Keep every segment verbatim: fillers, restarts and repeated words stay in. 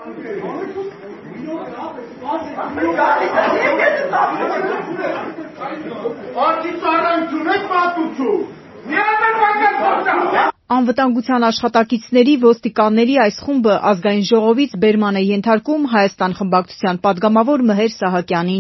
Անվտանգության աշխատակիցների ոստիկանների այս խումբը ազգային ժողովից բերման է ենթարկում Հայաստան խմբակցության պատգամավոր Մհեր Սահակյանին։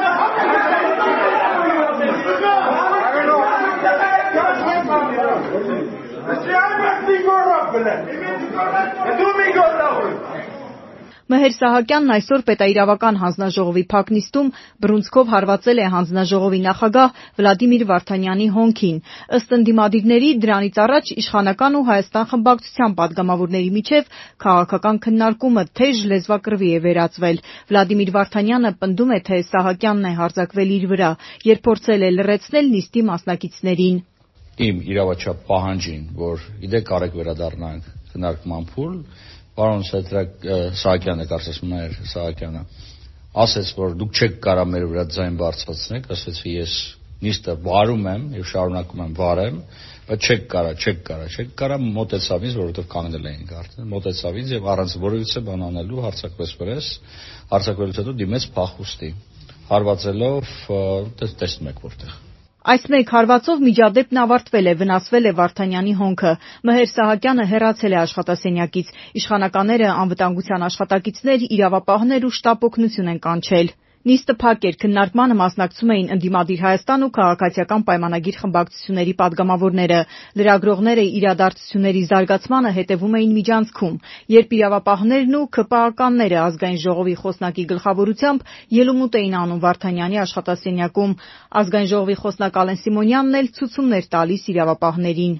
Մհեր Սահակյանն այսօր պետաիրավական հանձնաժողովի փակ նիստում բռունցքով հարվածել է հանձնաժողովի նախագահ Վլադիմիր Վարդանյանի հոնքին։ Ըստ ընդդիմադիրների, դրանից առաջ իշխանական ու Հայաստան խմբակցության պատգամավորների միջև քաղաքական քննարկումը թեժ լեզվակռվի է վերածվել։ Վլադիմիր Վարդանյանը պնդում է, թե Սահակյանն է հարձակվել իր վրա, երբ փորձել է լռեցնել նիստի մասնակիցներին։ Իմ իրավաչափ պահանջին, որ իդեպ կարեք վերադառնանք քննարկման փուլ, պարոն Սահակյանը, կարծես Մհեր Սահակյանը, ասեց, որ դուք չեք կարող մեր վրա ձայն բարձրացնեք, ասեցի ես նիստը վարում եմ եւ շարունակում եմ վարեմ, բայց չեք կարող, չեք կարող, չեք կարող մոտեցավ ինձ, որովհետեւ կանգնել էինք արդեն, մոտեցավ ինձ եւ առանց որևիցե բան անելու հարձակվեց վրես, հարձակվելուց հետո դիմեց փախուստի, հարվածելով տեսնում եք որտեղ։ Այս մեկ հարվածով միջադեպն ավարտվել է, վնասվել է Վարդանյանի հոնքը։ Մհեր Սահակյանը հեռացել է աշխատասենյակից։ Իշխանականները անվտանգության աշխատակիցներ, իրավապահներ ու շտապ օգնություն են կանչել։ Նիստը փակ էր, քննարկմանը մասնակցում էին ընդդիմադիր Հայաստան ու Քաղաքացիական պայմանագիր խմբակցությունների պատգամավորները։ Լրագրողները իրադարձությունների զարգացմանը հետևում էին միջանցքում, երբ իրավապահներն ու ՔՊԱ-ականները ազգային ժողովի խոսնակի գլխավորությամբ ելումուտ էին անում Վարդանյանի աշխատասենյակում։ Ազգային ժողովի խոսնակ Ալեն Սիմոնյանն էլ ցուցումներ տալիս իրավապահներին։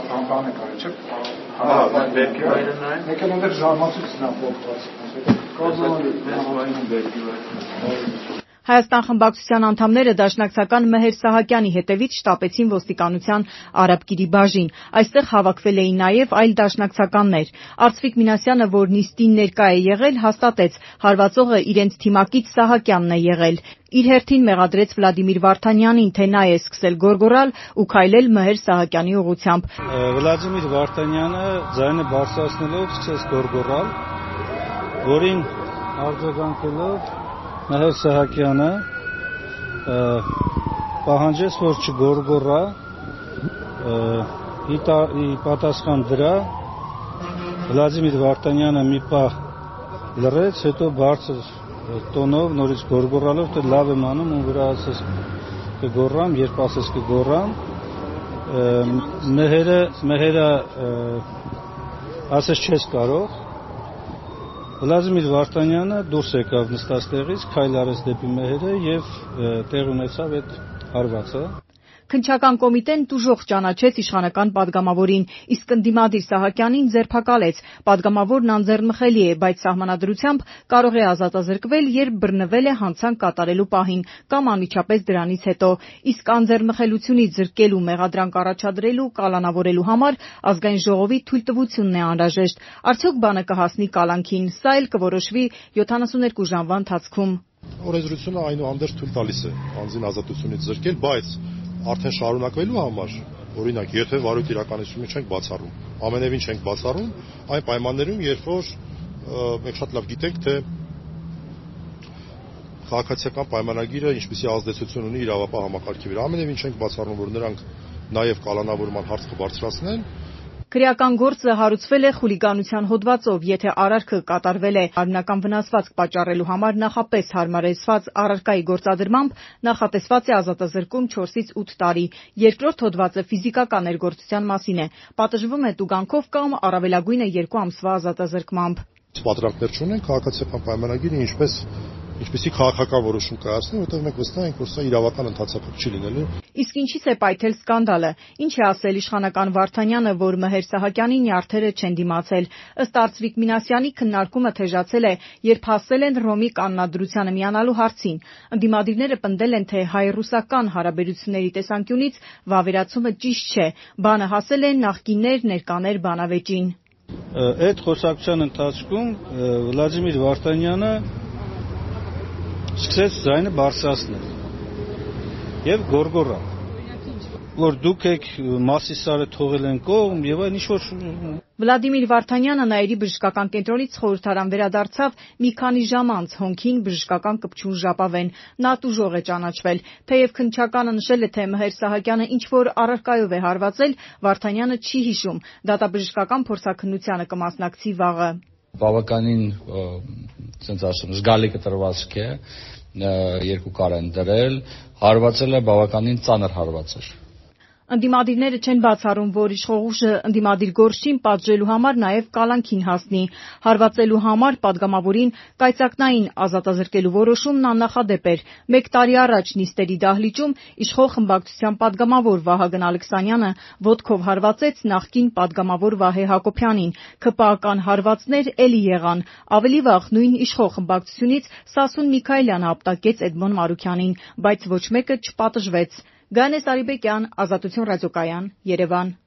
Հայաստան խմբակցության անդամները դաշնակցական Մհեր Սահակյանի հետևից շտապեցին ոստիկանության Արաբկիրի բաժին։ Այստեղ հավաքվել էին նաև այլ դաշնակցականներ։ Արծվիկ Մինասյանը, որ նիստին ներկա է եղել, հաստատեց՝ հարվածողը իրենց թիմակից Սահակյանն է եղել։ Իր հերթին մեղադրեց Վլադիմիր Վարդանյանին, թե նա է սկսել գոռգոռալ ու քայլել Մհեր Սահակյանի ուղղությամբ։ Վլադիմիր Վարդանյանը ձայնը բարձրացնելով սկսեց գոռգոռալ, որին արձագանքելով Մհեր Սահակյանը պահանջեց, որ չգոռգոռա, ի պատասխան դրա Վլադիմիր Վարդանյանը մի պահ լռեց, հետո բարձր տոնով նորից գոռգոռալով, թե լավ եմ անում ու վրա ասես կգոռամ, երբ ասես կգոռամ, Մհերը ասես չես կարող։ Վլադիմիր Վարդանյանը դուրս եկավ նստած քայլ արեց դեպի Մհերը եւ տեղ ունեցավ այդ հարվածը։ Քննչական կոմիտեն տուժող ճանաչեց իշխանական պատգամավորին, իսկ ընդդիմադիր Սահակյանին ձերբակալեց։ Պատգամավորն անձեռնմխելի է, բայց սահմանադրությամբ կարող է ազատազրկվել, երբ բռնվել է հանցանք կատարելու պահին կամ անմիջապես դրանից հետո։ Իսկ անձեռնմխելիությունից զրկելու, մեղադրանք առաջադրելու, կալանավորելու համար ազգային ժողովի թույլտվությունն է անհրաժեշտ։ Արդյոք բանը կհասնի կալանքին, սա էլ կորոշվի յոթանասունութ ժամվա ընթացքում։ Օրենսդրությունը այնուհանդերձ թույլ տալիս է անձին ազատությունից զրկել, բայց արդեն շարունակվելու համար, օրինակ, եթե վարույթ իրականացումը չենք բացառում, ամենևին չենք բացառում, այն պայմաններում, երբ որ մենք շատ լավ գիտենք, թե քաղաքացիական պայմանագիրը ինչպիսի ազդեցություն ունի իրավապահ համակարգի վրա, ամենևին չենք բացառում, որ նրանք նաև կալանավորման հարց կբարձրացնեն։ Քրեական գործը հարուցվել է խուլիգանության հոդվածով, եթե արարքը կատարվել է արմնական վնասվածք պատճառելու համար նախապես հարմարեցված առարկայի գործադրմամբ, նախատեսված է ազատազրկում չորսից ութ տարի։ Երկրորդ հոդվածը ֆիզիկական ներգործության մասին է, պատժվում է տուգանքով կամ առավելագույնը երկու ամսվա ազատազրկմամբ։ Պատրանքներ չունեն քաղաքացիական պայմանագիրը ինչպես ինչպեսի քաղաքական որոշում կայացնի, որտեղ մենք վստահ ենք, որ սա իրավական ընթացափակ չի լինելու։ Իսկ ինչից է պայթել սկանդալը։ Ինչ է ասել իշխանական Վարդանյանը, որ Մհեր Սահակյանի նյարդերը չեն դիմացել։ Ըստ Արծվիկ Մինասյանի քննարկումը թեժացել է, երբ հասել են Ռոմի կանոնադրությանը միանալու հարցին։ Ընդդիմադիրները պնդել են, թե հայ-ռուսական հարաբերությունների տեսանկյունից վավերացումը ճիշտ չէ։ Բանը հասել է նախկիններ ներկաներ բանավեճին։ Այդ խոսակցության ընթացքում Վլադիմիր Վարդանյանը սկսեց ձայնը բարձրացնել եւ գոռգոռալ, որ դուք եք Մասիսարը թողել են կողմ եւ այն ինչ որ Վլադիմիր Վարդանյանը Նաիրի բժշկական կենտրոնից խորհրդարան վերադարձավ մի քանի ժամ անց հոնքին բժշկական կպչուն ժապավեն։ Նա տուժող է ճանաչվել։ Թեև քննչականը նշել է, թե Մհեր Սահակյանը ինչ-որ առարկայով է հարվածել, Վարդանյանը չի հիշում։ Դատաբժշկական փորձաքննությանը կմասնակցի վաղը։ Բավականին ցենց ասում զգալի կտրվածք է, երկու կար են դրել, հարվածել է բավականին ծանր հարված էր։ Ընդդիմադիրները չեն բացառում, որ իշխող ուժը ընդդիմադիր գործչին պատժելու համար նաև կալանքին հասնի։ Հարվածելու համար պատգամավորին կայծակնային ազատազրկելու որոշումն աննախադեպ էր։ Մեկ տարի առաջ նիստերի դահլիճում իշխող խմբակցության պատգամավոր Վահագն Ալեքսանյանը ոտքով հարվածեց նախկին պատգամավոր Վահե Հակոբյանին։ ՔՊԱ-կան հարվածներ էլի եղան։ Ավելի վաղ նույն իշխող խմբակցությունից Սասուն Միքայելյանը ապտակեց Էդմոն Մարուքյանին, բայց ոչ մեկը չպատժվեց։ Գայանե Սարիբեկյան, Ազատություն ռադիոկայան, Երևան։